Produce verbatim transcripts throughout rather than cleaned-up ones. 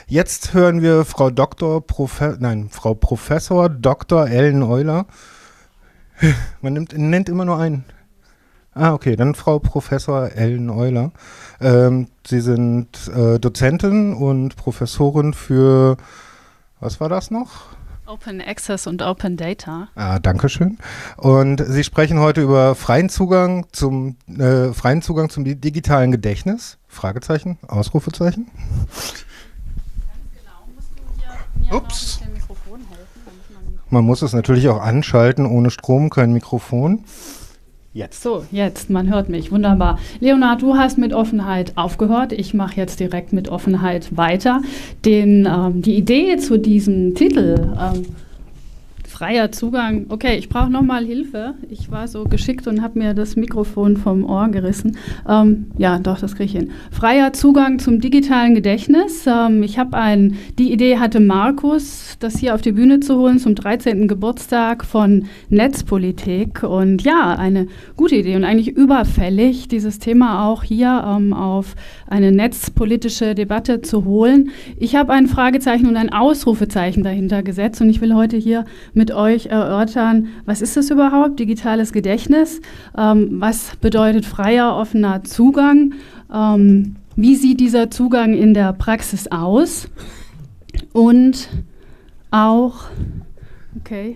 Jetzt hören wir Frau Doktor Profe nein, Frau Professor Doktor Ellen Euler. Man nimmt, nennt immer nur einen. Ah, okay, dann Frau Professor Ellen Euler. Ähm, Sie sind äh, Dozentin und Professorin für, was war das noch? Open Access und Open Data. Ah, danke schön. Und Sie sprechen heute über freien Zugang zum äh, freien Zugang zum digitalen Gedächtnis? Fragezeichen, Ausrufezeichen. Ganz genau. Musst du hier mir Ups. mit dem Mikrofon helfen? Man muss es natürlich auch anschalten, ohne Strom kein Mikrofon. Jetzt. So, jetzt, man hört mich, wunderbar. Leonhard, du hast mit Offenheit aufgehört. Ich mache jetzt direkt mit Offenheit weiter. Den, ähm, die Idee zu diesem Titel, ähm, freier Zugang, okay, ich brauche nochmal Hilfe. Ich war so geschickt und habe mir das Mikrofon vom Ohr gerissen. Ähm, ja, doch, das kriege ich hin. Freier Zugang zum digitalen Gedächtnis. Ähm, ich habe ein, die Idee hatte Markus, das hier auf die Bühne zu holen zum dreizehnten Geburtstag von Netzpolitik. Und ja, eine gute Idee und eigentlich überfällig, dieses Thema auch hier ähm, auf eine netzpolitische Debatte zu holen. Ich habe ein Fragezeichen und ein Ausrufezeichen dahinter gesetzt und ich will heute hier mit euch erörtern, was ist das überhaupt, digitales Gedächtnis, ähm, was bedeutet freier, offener Zugang, ähm, wie sieht dieser Zugang in der Praxis aus und auch, okay,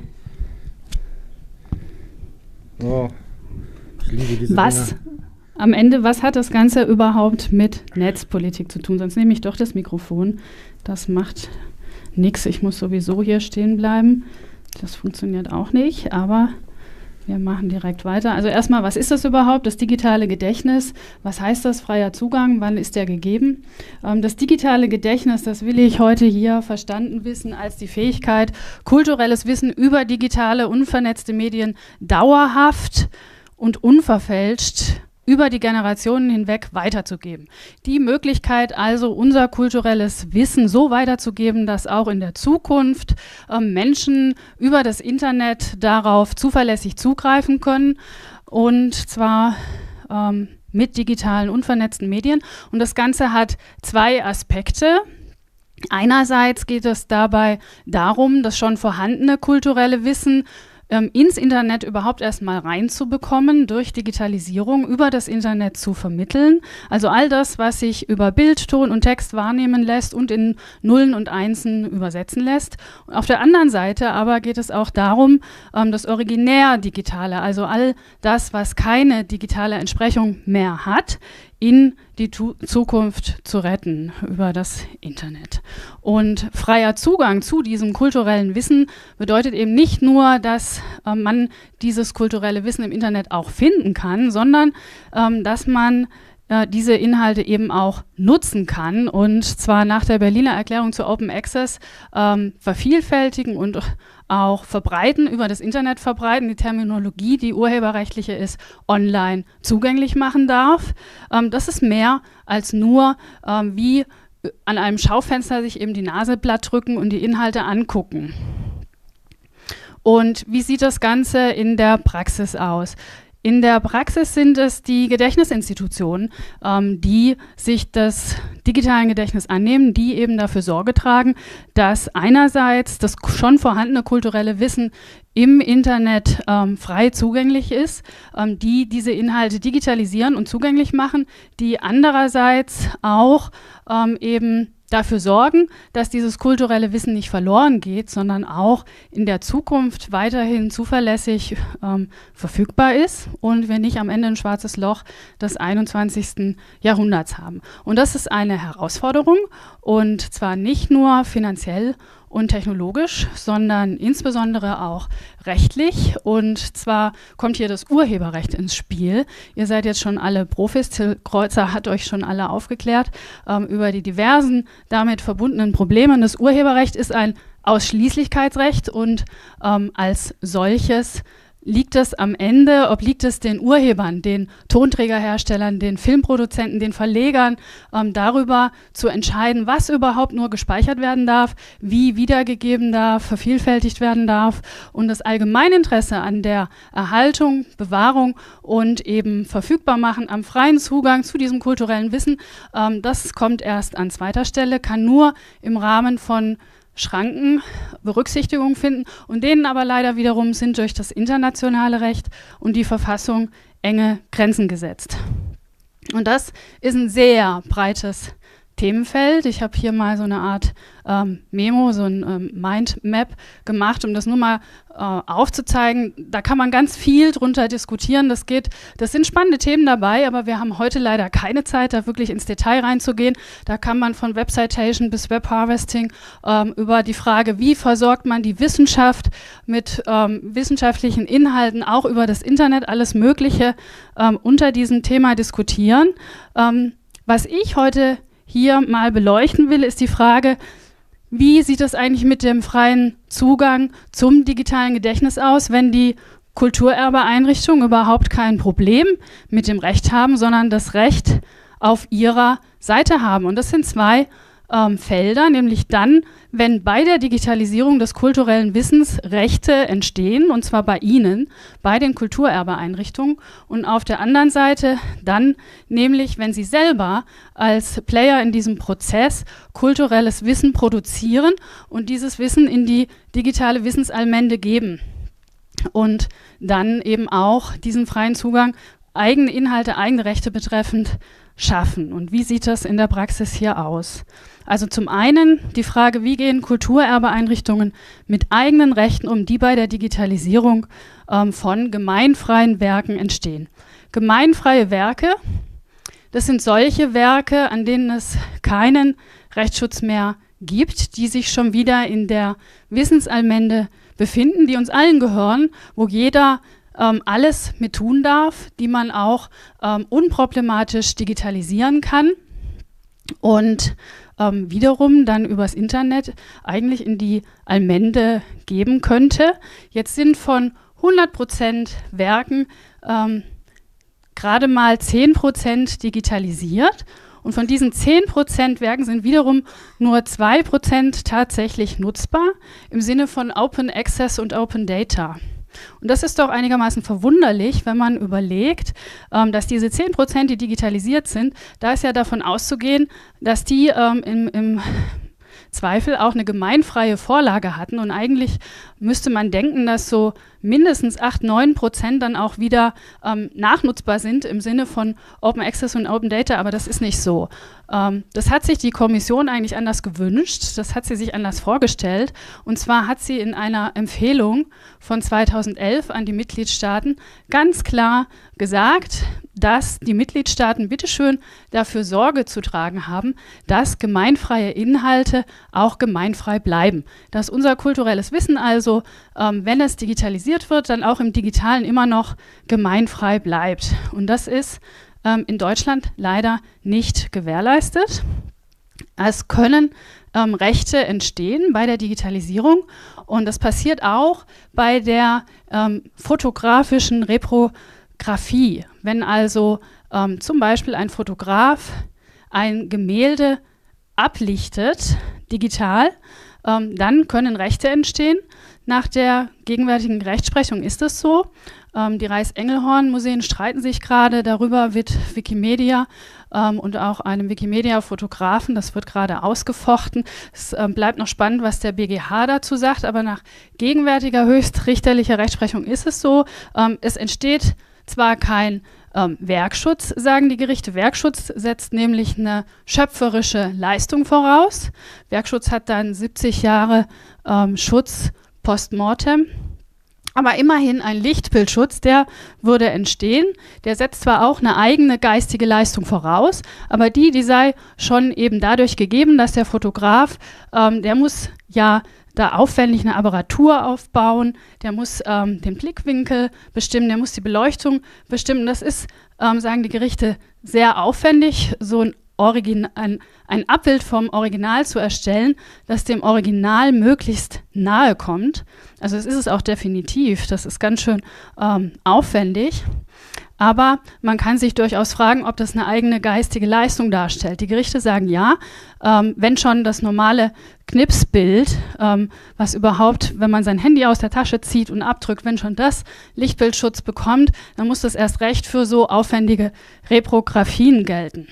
oh, ich liebe diese was Dinger. Am Ende, was hat das Ganze überhaupt mit Netzpolitik zu tun? Sonst nehme ich doch das Mikrofon, das macht nichts, ich muss sowieso hier stehen bleiben. Das funktioniert auch nicht, aber wir machen direkt weiter. Also erstmal, was ist das überhaupt, das digitale Gedächtnis? Was heißt das, freier Zugang? Wann ist der gegeben? Ähm, das digitale Gedächtnis, das will ich heute hier verstanden wissen als die Fähigkeit, kulturelles Wissen über digitale, unvernetzte Medien dauerhaft und unverfälscht über die Generationen hinweg weiterzugeben. Die Möglichkeit also, unser kulturelles Wissen so weiterzugeben, dass auch in der Zukunft ähm, Menschen über das Internet darauf zuverlässig zugreifen können und zwar ähm, mit digitalen, unvernetzten Medien. Und das Ganze hat zwei Aspekte. Einerseits geht es dabei darum, das schon vorhandene kulturelle Wissen ins Internet überhaupt erstmal reinzubekommen, durch Digitalisierung über das Internet zu vermitteln. Also all das, was sich über Bild, Ton und Text wahrnehmen lässt und in Nullen und Einsen übersetzen lässt. Und auf der anderen Seite aber geht es auch darum, das originär Digitale, also all das, was keine digitale Entsprechung mehr hat, in die tu- Zukunft zu retten über das Internet. Und freier Zugang zu diesem kulturellen Wissen bedeutet eben nicht nur, dass äh, man dieses kulturelle Wissen im Internet auch finden kann, sondern ähm, dass man äh, diese Inhalte eben auch nutzen kann und zwar nach der Berliner Erklärung zu Open Access ähm, vervielfältigen und auch verbreiten, über das Internet verbreiten, die Terminologie, die urheberrechtliche ist, online zugänglich machen darf. Ähm, das ist mehr als nur ähm, wie an einem Schaufenster sich eben die Nase platt drücken und die Inhalte angucken. Und wie sieht das Ganze in der Praxis aus? In der Praxis sind es die Gedächtnisinstitutionen, ähm, die sich des digitalen Gedächtnisses annehmen, die eben dafür Sorge tragen, dass einerseits das schon vorhandene kulturelle Wissen im Internet ähm, frei zugänglich ist, ähm, die diese Inhalte digitalisieren und zugänglich machen, die andererseits auch ähm, eben dafür sorgen, dass dieses kulturelle Wissen nicht verloren geht, sondern auch in der Zukunft weiterhin zuverlässig ähm, verfügbar ist und wir nicht am Ende ein schwarzes Loch des einundzwanzigsten Jahrhunderts haben. Und das ist eine Herausforderung und zwar nicht nur finanziell und technologisch, sondern insbesondere auch rechtlich. Und zwar kommt hier das Urheberrecht ins Spiel. Ihr seid jetzt schon alle Profis, Till Kreuzer hat euch schon alle aufgeklärt ähm, über die diversen damit verbundenen Probleme. Das Urheberrecht ist ein Ausschließlichkeitsrecht und ähm, als solches liegt es am Ende, obliegt es den Urhebern, den Tonträgerherstellern, den Filmproduzenten, den Verlegern, ähm, darüber zu entscheiden, was überhaupt nur gespeichert werden darf, wie wiedergegeben darf, vervielfältigt werden darf. Und das Allgemeininteresse an der Erhaltung, Bewahrung und eben Verfügbarmachen am freien Zugang zu diesem kulturellen Wissen, ähm, das kommt erst an zweiter Stelle, kann nur im Rahmen von Schranken Berücksichtigung finden und denen aber leider wiederum sind durch das internationale Recht und die Verfassung enge Grenzen gesetzt. Und das ist ein sehr breites Themenfeld. Ich habe hier mal so eine Art ähm, Memo, so ein ähm, Mindmap gemacht, um das nur mal äh, aufzuzeigen. Da kann man ganz viel drunter diskutieren. Das geht, das sind spannende Themen dabei, aber wir haben heute leider keine Zeit, da wirklich ins Detail reinzugehen. Da kann man von Web Citation bis Web Harvesting ähm, über die Frage, wie versorgt man die Wissenschaft mit ähm, wissenschaftlichen Inhalten, auch über das Internet, alles Mögliche ähm, unter diesem Thema diskutieren. Ähm, was ich heute hier mal beleuchten will, ist die Frage, wie sieht es eigentlich mit dem freien Zugang zum digitalen Gedächtnis aus, wenn die Kulturerbeeinrichtungen überhaupt kein Problem mit dem Recht haben, sondern das Recht auf ihrer Seite haben. Und das sind zwei ähm, Felder, nämlich dann, wenn bei der Digitalisierung des kulturellen Wissens Rechte entstehen, und zwar bei Ihnen, bei den Kulturerbeeinrichtungen, und auf der anderen Seite dann nämlich, wenn Sie selber als Player in diesem Prozess kulturelles Wissen produzieren und dieses Wissen in die digitale Wissensallmende geben und dann eben auch diesen freien Zugang, eigene Inhalte, eigene Rechte betreffend schaffen. Und wie sieht das in der Praxis hier aus? Also zum einen die Frage, wie gehen Kulturerbeeinrichtungen mit eigenen Rechten um, die bei der Digitalisierung ähm, von gemeinfreien Werken entstehen. Gemeinfreie Werke, das sind solche Werke, an denen es keinen Rechtsschutz mehr gibt, die sich schon wieder in der Wissensallmende befinden, die uns allen gehören, wo jeder ähm, alles mit tun darf, die man auch ähm, unproblematisch digitalisieren kann und ähm, wiederum dann übers Internet eigentlich in die Allmende geben könnte. Jetzt sind von hundert Prozent Werken ähm, gerade mal zehn Prozent digitalisiert. Und von diesen zehn Prozent Werken sind wiederum nur zwei Prozent tatsächlich nutzbar im Sinne von Open Access und Open Data. Und das ist doch einigermaßen verwunderlich, wenn man überlegt, ähm, dass diese zehn Prozent, die digitalisiert sind, da ist ja davon auszugehen, dass die ähm, im, im Zweifel auch eine gemeinfreie Vorlage hatten. Und eigentlich müsste man denken, dass so mindestens acht, neun Prozent dann auch wieder ähm, nachnutzbar sind im Sinne von Open Access und Open Data, aber das ist nicht so. Ähm, das hat sich die Kommission eigentlich anders gewünscht, das hat sie sich anders vorgestellt. Und zwar hat sie in einer Empfehlung von zweitausendelf an die Mitgliedstaaten ganz klar gesagt, dass die Mitgliedstaaten bitteschön dafür Sorge zu tragen haben, dass gemeinfreie Inhalte auch gemeinfrei bleiben. Dass unser kulturelles Wissen also, ähm, wenn es digitalisiert wird, dann auch im Digitalen immer noch gemeinfrei bleibt. Und das ist ähm, in Deutschland leider nicht gewährleistet. Es können ähm, Rechte entstehen bei der Digitalisierung und das passiert auch bei der ähm, fotografischen Reprographie. Wenn also ähm, zum Beispiel ein Fotograf ein Gemälde ablichtet, digital, ähm, dann können Rechte entstehen. Nach der gegenwärtigen Rechtsprechung ist es so. Ähm, die Reichs-Engelhorn-Museen streiten sich gerade darüber, wird Wikimedia ähm, und auch einem Wikimedia-Fotografen, das wird gerade ausgefochten. Es ähm, bleibt noch spannend, was der B G H dazu sagt, aber nach gegenwärtiger höchstrichterlicher Rechtsprechung ist es so. Ähm, es entsteht zwar kein ähm, Werkschutz, sagen die Gerichte. Werkschutz setzt nämlich eine schöpferische Leistung voraus. Werkschutz hat dann siebzig Jahre ähm, Schutz postmortem. Aber immerhin ein Lichtbildschutz, der würde entstehen. Der setzt zwar auch eine eigene geistige Leistung voraus, aber die, die sei schon eben dadurch gegeben, dass der Fotograf, ähm, der muss ja da aufwendig eine Apparatur aufbauen, der muss ähm, den Blickwinkel bestimmen, der muss die Beleuchtung bestimmen. Das ist, ähm, sagen die Gerichte, sehr aufwendig. So ein Origin ein, ein Abbild vom Original zu erstellen, das dem Original möglichst nahe kommt. Also das ist es auch definitiv, das ist ganz schön ähm, aufwendig. Aber man kann sich durchaus fragen, ob das eine eigene geistige Leistung darstellt. Die Gerichte sagen ja, ähm, wenn schon das normale Knipsbild, ähm, was überhaupt, wenn man sein Handy aus der Tasche zieht und abdrückt, wenn schon das Lichtbildschutz bekommt, dann muss das erst recht für so aufwendige Reprographien gelten.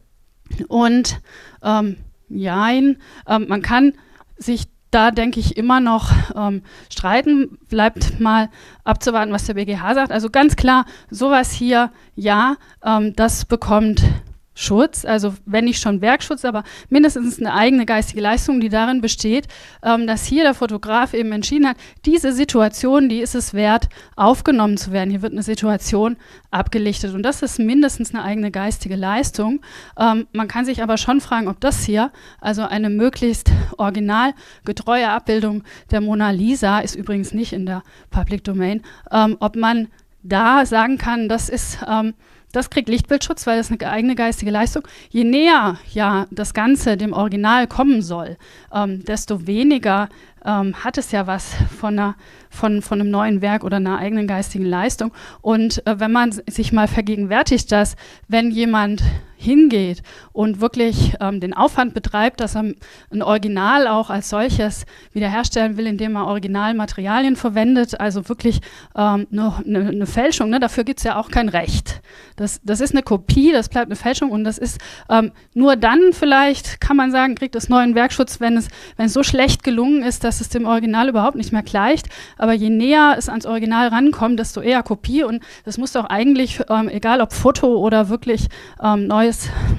Und ähm, jein, ähm, man kann sich da, denke ich, immer noch ähm, streiten. Bleibt mal abzuwarten, was der B G H sagt. Also ganz klar, sowas hier, ja, ähm, das bekommt Schutz, also wenn nicht schon Werkschutz, aber mindestens eine eigene geistige Leistung, die darin besteht, ähm, dass hier der Fotograf eben entschieden hat, diese Situation, die ist es wert, aufgenommen zu werden. Hier wird eine Situation abgelichtet und das ist mindestens eine eigene geistige Leistung. Ähm, man kann sich aber schon fragen, ob das hier, also eine möglichst originalgetreue Abbildung der Mona Lisa, ist übrigens nicht in der Public Domain, ähm, ob man da sagen kann, das ist ähm, Das kriegt Lichtbildschutz, weil das eine eigene geistige Leistung. Je näher ja das Ganze dem Original kommen soll, ähm, desto weniger ähm, hat es ja was von, einer, von, von einem neuen Werk oder einer eigenen geistigen Leistung. Und äh, wenn man sich mal vergegenwärtigt, dass wenn jemand hingeht und wirklich ähm, den Aufwand betreibt, dass er ein Original auch als solches wiederherstellen will, indem er Originalmaterialien verwendet, also wirklich ähm, eine, eine, eine Fälschung, ne? Dafür gibt es ja auch kein Recht. Das, das ist eine Kopie, das bleibt eine Fälschung und das ist ähm, nur dann vielleicht, kann man sagen, kriegt es neuen Werkschutz, wenn es, wenn es so schlecht gelungen ist, dass es dem Original überhaupt nicht mehr gleicht. Aber je näher es ans Original rankommt, desto eher Kopie und das muss doch eigentlich, ähm, egal ob Foto oder wirklich ähm, neues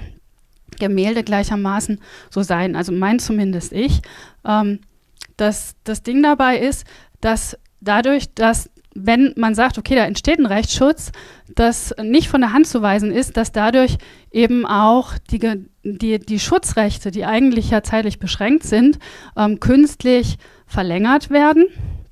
Gemälde gleichermaßen so sein. Also mein zumindest ich. Ähm, das, das Ding dabei ist, dass dadurch, dass wenn man sagt, okay, da entsteht ein Rechtsschutz, das nicht von der Hand zu weisen ist, dass dadurch eben auch die, die, die Schutzrechte, die eigentlich ja zeitlich beschränkt sind, ähm, künstlich verlängert werden.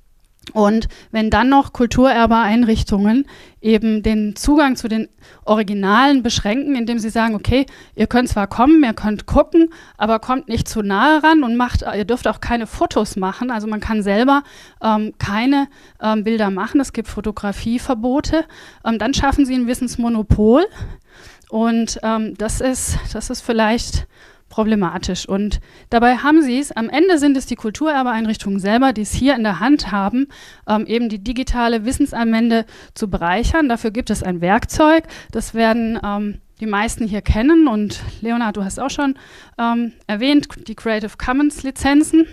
Und wenn dann noch Kulturerbeeinrichtungen eben den Zugang zu den Originalen beschränken, indem sie sagen, okay, ihr könnt zwar kommen, ihr könnt gucken, aber kommt nicht zu nahe ran und macht, ihr dürft auch keine Fotos machen. Also man kann selber ähm, keine ähm, Bilder machen, es gibt Fotografieverbote. Ähm, dann schaffen sie ein Wissensmonopol und ähm, das ist, das ist vielleicht problematisch. Und dabei haben sie es, am Ende sind es die Kulturerbeeinrichtungen selber, die es hier in der Hand haben, ähm, eben die digitale Wissensanwende zu bereichern. Dafür gibt es ein Werkzeug, das werden ähm, die meisten hier kennen und Leonhard, du hast auch schon ähm, erwähnt, die Creative Commons Lizenzen.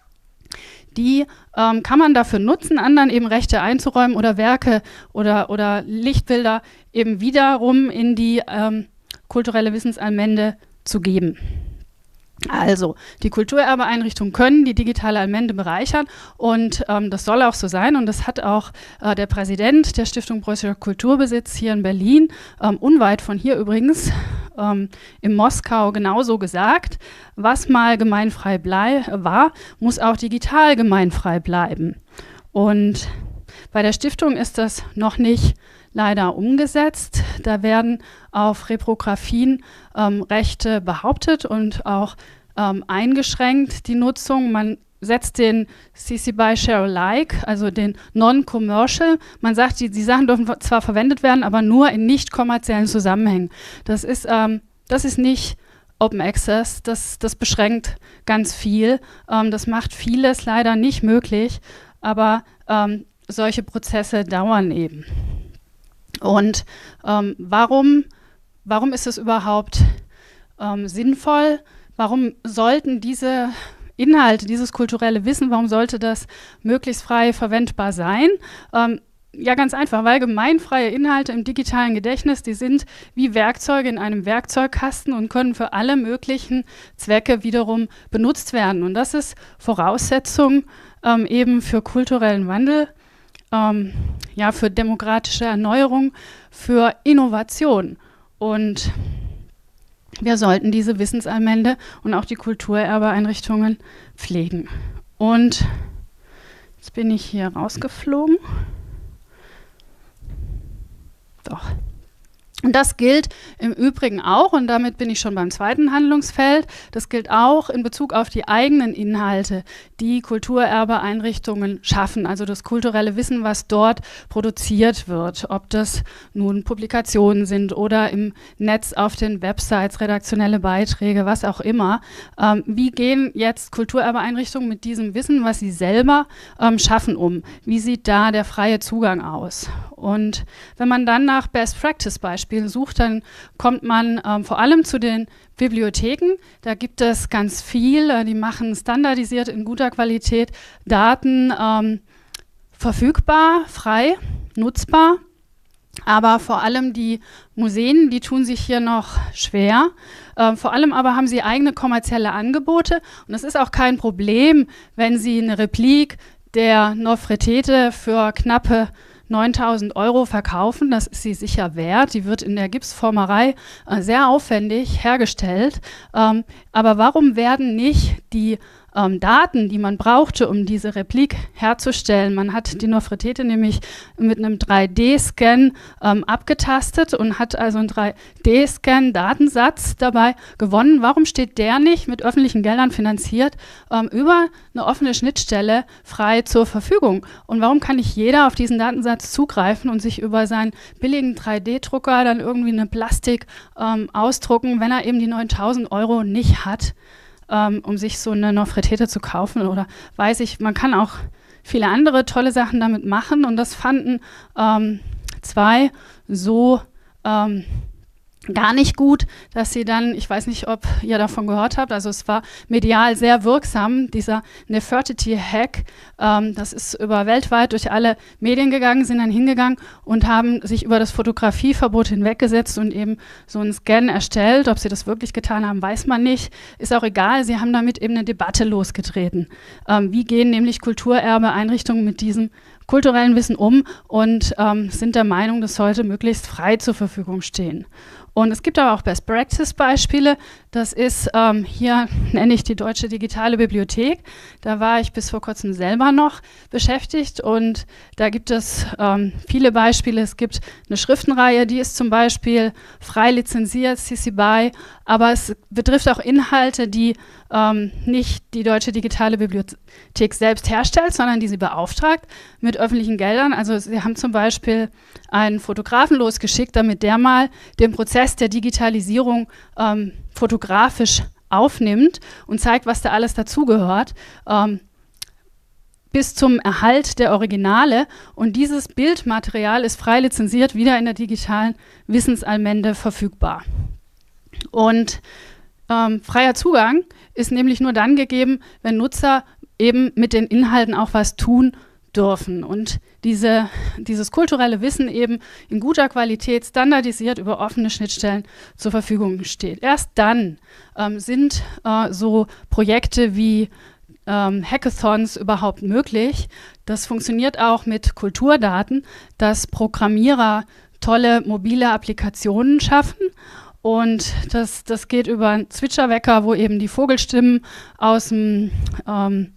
Die ähm, kann man dafür nutzen, anderen eben Rechte einzuräumen oder Werke oder, oder Lichtbilder eben wiederum in die ähm, kulturelle Wissensanwende zu geben. Also, die Kulturerbeeinrichtungen können die digitale Allmende bereichern und ähm, das soll auch so sein und das hat auch äh, der Präsident der Stiftung Preußischer Kulturbesitz hier in Berlin, ähm, unweit von hier übrigens, ähm, in Moskau genauso gesagt. Was mal gemeinfrei blei- war, muss auch digital gemeinfrei bleiben. Und bei der Stiftung ist das noch nicht leider umgesetzt. Da werden auf Reprographien ähm, Rechte behauptet und auch ähm, eingeschränkt, die Nutzung. Man setzt den C C BY Share Alike, also den Non-Commercial. Man sagt, die, die Sachen dürfen zwar verwendet werden, aber nur in nicht kommerziellen Zusammenhängen. Das ist, ähm, das ist nicht Open Access, das, das beschränkt ganz viel. Ähm, das macht vieles leider nicht möglich, aber ähm, solche Prozesse dauern eben. Und ähm, warum, warum ist es überhaupt ähm, sinnvoll? Warum sollten diese Inhalte, dieses kulturelle Wissen, warum sollte das möglichst frei verwendbar sein? Ähm, ja, ganz einfach, weil gemeinfreie Inhalte im digitalen Gedächtnis, die sind wie Werkzeuge in einem Werkzeugkasten und können für alle möglichen Zwecke wiederum benutzt werden. Und das ist Voraussetzung ähm, eben für kulturellen Wandel. Ähm, ja, für demokratische Erneuerung, für Innovation. Und wir sollten diese Wissensallmende und auch die Kulturerbeeinrichtungen pflegen. Und jetzt bin ich hier rausgeflogen. Doch. Und das gilt im Übrigen auch, und damit bin ich schon beim zweiten Handlungsfeld, das gilt auch in Bezug auf die eigenen Inhalte, die Kulturerbeeinrichtungen schaffen, also das kulturelle Wissen, was dort produziert wird, ob das nun Publikationen sind oder im Netz auf den Websites, redaktionelle Beiträge, was auch immer. Ähm, wie gehen jetzt Kulturerbeeinrichtungen mit diesem Wissen, was sie selber ähm, schaffen, um? Wie sieht da der freie Zugang aus? Und wenn man dann nach Best-Practice-Beispielen sucht, dann kommt man ähm, vor allem zu den Bibliotheken. Da gibt es ganz viel. Äh, die machen standardisiert in guter Qualität Daten ähm, verfügbar, frei, nutzbar. Aber vor allem die Museen, die tun sich hier noch schwer. Äh, vor allem aber haben sie eigene kommerzielle Angebote. Und es ist auch kein Problem, wenn sie eine Replik der Nofretete für knappe neuntausend Euro verkaufen, das ist sie sicher wert. Die wird in der Gipsformerei äh, sehr aufwendig hergestellt. Ähm, aber warum werden nicht die ähm, Daten, die man brauchte, um diese Replik herzustellen? Man hat die Nofretete nämlich mit einem drei D-Scan ähm, abgetastet und hat also einen drei D-Scan-Datensatz dabei gewonnen. Warum steht der nicht mit öffentlichen Geldern finanziert ähm, über eine offene Schnittstelle frei zur Verfügung? Und warum kann nicht jeder auf diesen Datensatz zugreifen und sich über seinen billigen drei D-Drucker dann irgendwie eine Plastik ähm, ausdrucken, wenn er eben die neuntausend Euro nicht hat, ähm, um sich so eine Nofretete zu kaufen? Oder weiß ich, man kann auch viele andere tolle Sachen damit machen, und das fanden ähm, zwei so ähm, gar nicht gut, dass sie dann, ich weiß nicht, ob ihr davon gehört habt, also es war medial sehr wirksam, dieser Nefertiti-Hack, ähm, das ist über weltweit durch alle Medien gegangen, sind dann hingegangen und haben sich über das Fotografieverbot hinweggesetzt und eben so einen Scan erstellt. Ob sie das wirklich getan haben, weiß man nicht, ist auch egal, sie haben damit eben eine Debatte losgetreten. Ähm, wie gehen nämlich Kulturerbeeinrichtungen mit diesem kulturellen Wissen um und ähm, sind der Meinung, das sollte möglichst frei zur Verfügung stehen. Und es gibt aber auch Best-Practice-Beispiele. Das ist, ähm, hier nenne ich die Deutsche Digitale Bibliothek. Da war ich bis vor kurzem selber noch beschäftigt, und da gibt es ähm, viele Beispiele. Es gibt eine Schriftenreihe, die ist zum Beispiel frei lizenziert, C C B Y, aber es betrifft auch Inhalte, die ähm, nicht die Deutsche Digitale Bibliothek selbst herstellt, sondern die sie beauftragt mit öffentlichen Geldern. Also sie haben zum Beispiel einen Fotografen losgeschickt, damit der mal den Prozess der Digitalisierung ähm, fotografisch aufnimmt und zeigt, was da alles dazugehört, ähm, bis zum Erhalt der Originale. Und dieses Bildmaterial ist frei lizenziert, wieder in der digitalen Wissensallmende verfügbar. Und ähm, freier Zugang ist nämlich nur dann gegeben, wenn Nutzer eben mit den Inhalten auch was tun dürfen und diese, dieses kulturelle Wissen eben in guter Qualität standardisiert über offene Schnittstellen zur Verfügung steht. Erst dann ähm, sind äh, so Projekte wie ähm, Hackathons überhaupt möglich. Das funktioniert auch mit Kulturdaten, dass Programmierer tolle mobile Applikationen schaffen. Und das, das geht über einen Zwitscherwecker, wo eben die Vogelstimmen aus dem ähm,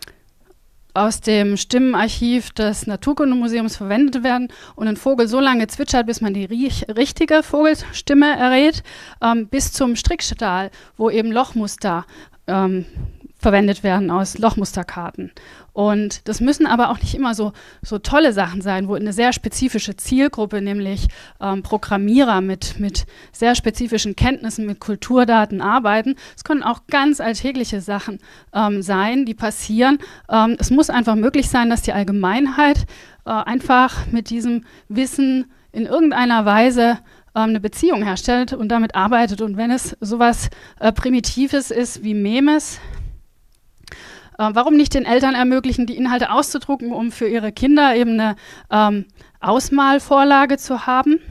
aus dem Stimmenarchiv des Naturkundemuseums verwendet werden und ein Vogel so lange zwitschert, bis man die riech- richtige Vogelstimme errät, ähm, bis zum Strickstahl, wo eben Lochmuster ähm, verwendet werden aus Lochmusterkarten. Und das müssen aber auch nicht immer so, so tolle Sachen sein, wo eine sehr spezifische Zielgruppe, nämlich ähm, Programmierer mit, mit sehr spezifischen Kenntnissen, mit Kulturdaten arbeiten. Es können auch ganz alltägliche Sachen ähm, sein, die passieren. Ähm, es muss einfach möglich sein, dass die Allgemeinheit äh, einfach mit diesem Wissen in irgendeiner Weise ähm, eine Beziehung herstellt und damit arbeitet. Und wenn es sowas äh, Primitives ist wie Memes, warum nicht den Eltern ermöglichen, die Inhalte auszudrucken, um für ihre Kinder eben eine ähm, Ausmalvorlage zu haben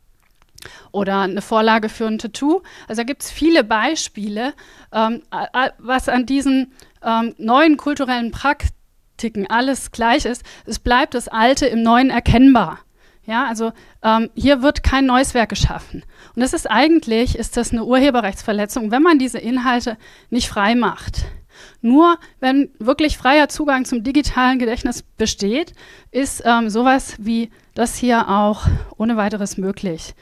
oder eine Vorlage für ein Tattoo? Also da gibt es viele Beispiele, ähm, was an diesen ähm, neuen kulturellen Praktiken alles gleich ist. Es bleibt das Alte im Neuen erkennbar. Ja, also ähm, hier wird kein neues Werk geschaffen. Und das ist eigentlich, ist das eine Urheberrechtsverletzung, wenn man diese Inhalte nicht frei macht. Nur wenn wirklich freier Zugang zum digitalen Gedächtnis besteht, ist ähm, sowas wie das hier auch ohne weiteres möglich.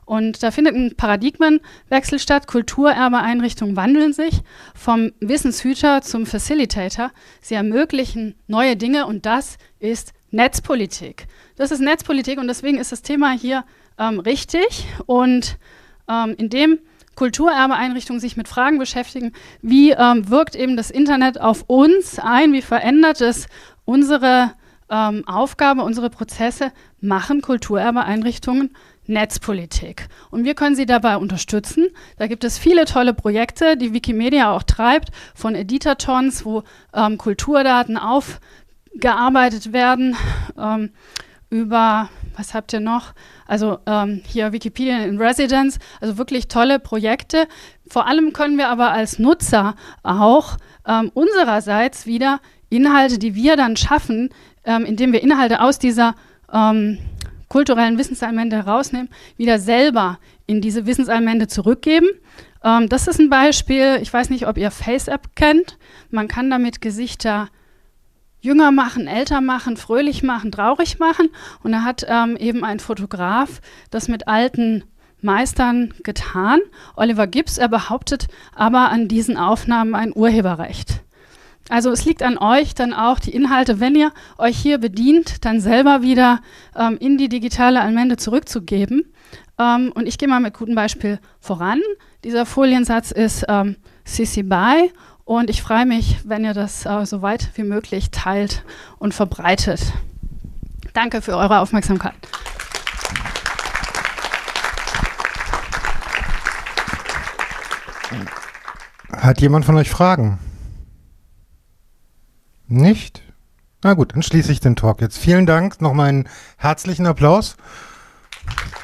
Und da findet ein Paradigmenwechsel statt. Kulturerbeeinrichtungen wandeln sich vom Wissenshüter zum Facilitator. Sie ermöglichen neue Dinge und das ist Netzpolitik. Das ist Netzpolitik und deswegen ist das Thema hier ähm, richtig. Und ähm, indem Kulturerbeeinrichtungen sich mit Fragen beschäftigen, wie ähm, wirkt eben das Internet auf uns ein, wie verändert es unsere ähm, Aufgabe, unsere Prozesse, machen Kulturerbeeinrichtungen Netzpolitik. Und wir können sie dabei unterstützen. Da gibt es viele tolle Projekte, die Wikimedia auch treibt, von Editathons, wo ähm, Kulturdaten aufgearbeitet werden, ähm, über, was habt ihr noch? Also ähm, hier Wikipedia in Residence, also wirklich tolle Projekte. Vor allem können wir aber als Nutzer auch ähm, unsererseits wieder Inhalte, die wir dann schaffen, ähm, indem wir Inhalte aus dieser ähm, kulturellen Wissenselemente herausnehmen, wieder selber in diese Wissenselemente zurückgeben. Ähm, das ist ein Beispiel, ich weiß nicht, ob ihr FaceApp kennt. Man kann damit Gesichter jünger machen, älter machen, fröhlich machen, traurig machen. Und da hat ähm, eben ein Fotograf das mit alten Meistern getan. Oliver Gibbs, er behauptet aber an diesen Aufnahmen ein Urheberrecht. Also es liegt an euch dann auch die Inhalte, wenn ihr euch hier bedient, dann selber wieder ähm, in die digitale Elemente zurückzugeben. Ähm, und ich gehe mal mit gutem Beispiel voran. Dieser Foliensatz ist ähm, Sissy By und ich freue mich, wenn ihr das äh, so weit wie möglich teilt und verbreitet. Danke für eure Aufmerksamkeit. Hat jemand von euch Fragen? Nicht? Na gut, dann schließe ich den Talk jetzt. Vielen Dank, nochmal einen herzlichen Applaus.